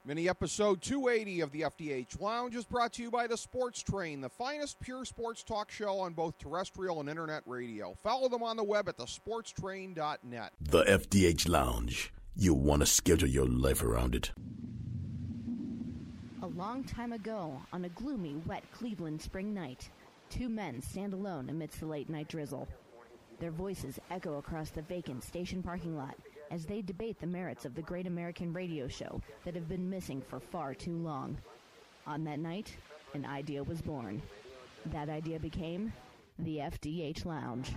Mini episode 280 of the FDH Lounge is brought to you by the Sports Train, the finest pure sports talk show on both terrestrial and internet radio. Follow them on the web at thesportstrain.net. The FDH Lounge. You want to schedule your life around it. A long time ago, on a gloomy, wet Cleveland spring night, two men stand alone amidst the late-night drizzle. Their voices echo across the vacant station parking lot as they debate the merits of the great American radio show that have been missing for far too long. On that night, an idea was born. That idea became the FDH Lounge.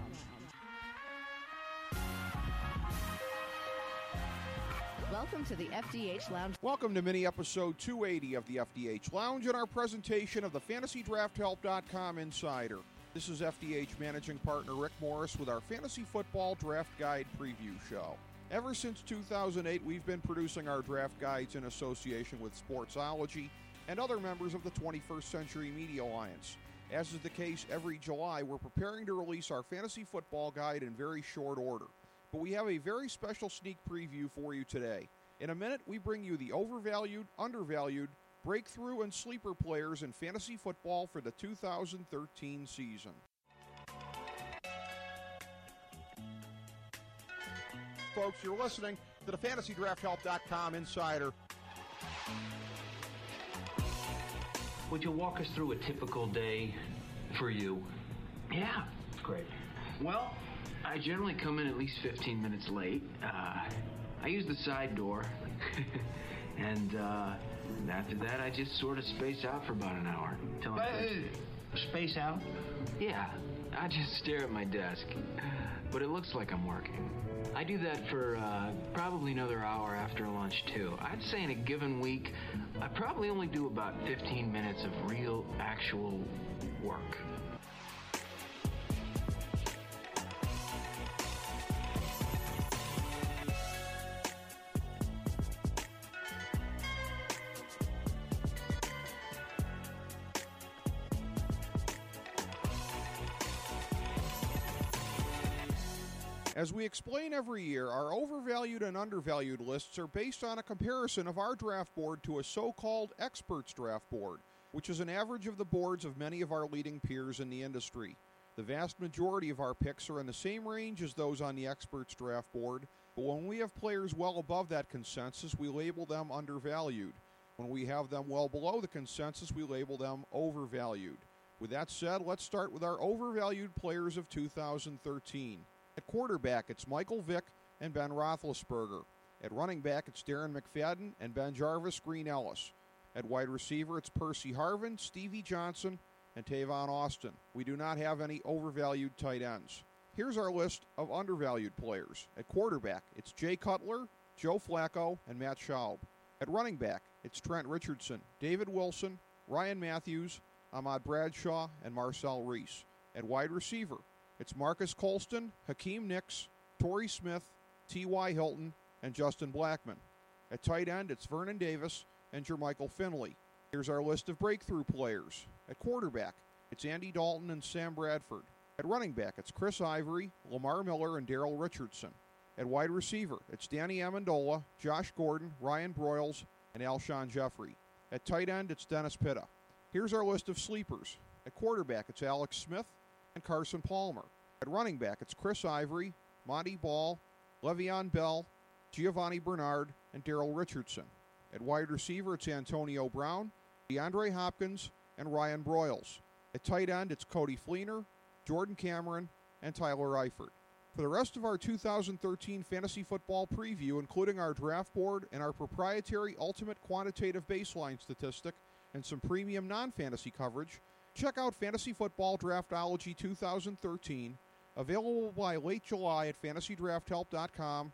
Welcome to the FDH Lounge. Welcome to mini episode 280 of the FDH Lounge and our presentation of the FantasyDraftHelp.com Insider. This is FDH Managing Partner Rick Morris with our Fantasy Football Draft Guide Preview Show. Ever since 2008, we've been producing our draft guides in association with Sportsology and other members of the 21st Century Media Alliance. As is the case every July, we're preparing to release our Fantasy Football Guide in very short order. But we have a very special sneak preview for you today. In a minute, we bring you the overvalued, undervalued, breakthrough, and sleeper players in fantasy football for the 2013 season. Folks, you're listening to the FantasyDraftHelp.com Insider. Would you walk us through a typical day for you? Yeah, great. Well, I generally come in at least 15 minutes late. I use the side door. And after that, I just sort of space out for about an hour. Space out? Yeah, I just stare at my desk. But it looks like I'm working. I do that for probably another hour after lunch, too. I'd say in a given week, I probably only do about 15 minutes of real, actual work. As we explain every year, our overvalued and undervalued lists are based on a comparison of our draft board to a so-called experts draft board, which is an average of the boards of many of our leading peers in the industry. The vast majority of our picks are in the same range as those on the experts draft board, but when we have players well above that consensus, we label them undervalued. When we have them well below the consensus, we label them overvalued. With that said, let's start with our overvalued players of 2013. At quarterback, it's Michael Vick and Ben Roethlisberger. At running back, it's Darren McFadden and Ben Jarvis Green Ellis. At wide receiver, it's Percy Harvin, Stevie Johnson, and Tavon Austin. We do not have any overvalued tight ends. Here's our list of undervalued players. At quarterback, it's Jay Cutler, Joe Flacco, and Matt Schaub. At running back, it's Trent Richardson, David Wilson, Ryan Matthews, Ahmad Bradshaw, and Marcel Reese. At wide receiver, it's Marcus Colston, Hakeem Nicks, Torrey Smith, T.Y. Hilton, and Justin Blackmon. At tight end, it's Vernon Davis and Jermichael Finley. Here's our list of breakthrough players. At quarterback, it's Andy Dalton and Sam Bradford. At running back, it's Chris Ivory, Lamar Miller, and Darrell Richardson. At wide receiver, it's Danny Amendola, Josh Gordon, Ryan Broyles, and Alshon Jeffrey. At tight end, it's Dennis Pitta. Here's our list of sleepers. At quarterback, it's Alex Smith and Carson Palmer. At running back, it's Chris Ivory, Monty Ball, Le'Veon Bell, Giovanni Bernard, and Darrell Richardson. At wide receiver, it's Antonio Brown, DeAndre Hopkins, and Ryan Broyles. At tight end, it's Cody Fleener, Jordan Cameron, and Tyler Eifert. For the rest of our 2013 fantasy football preview, including our draft board and our proprietary ultimate quantitative baseline statistic and some premium non-fantasy coverage, check out Fantasy Football Draftology 2013, available by late July at FantasyDraftHelp.com,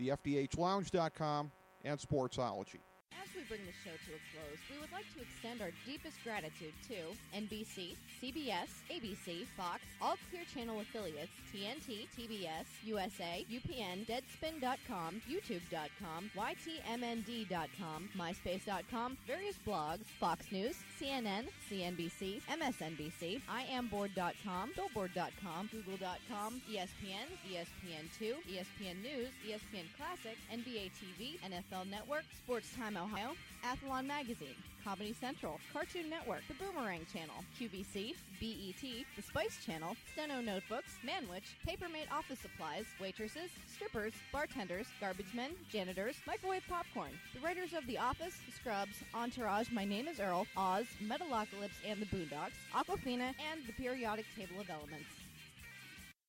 thefdhlounge.com, and Sportsology. As we bring the show to a close, we would like to extend our deepest gratitude to NBC, CBS, ABC, Fox, all Clear Channel affiliates, TNT, TBS, USA, UPN, Deadspin.com, YouTube.com, YTMND.com, MySpace.com, various blogs, Fox News, CNN, CNBC, MSNBC, IamBoard.com, Billboard.com, Google.com, ESPN, ESPN2, ESPN News, ESPN Classic, NBA TV, NFL Network, Sports Time Ohio, Radio, Athlon Magazine, Comedy Central, Cartoon Network, The Boomerang Channel, QVC, BET, The Spice Channel, Steno Notebooks, Manwich, Papermate Office Supplies, waitresses, strippers, bartenders, garbage men, janitors, microwave popcorn, the writers of The Office, Scrubs, Entourage, My Name is Earl, Oz, Metalocalypse and the Boondocks, Aquafina, and the Periodic Table of Elements.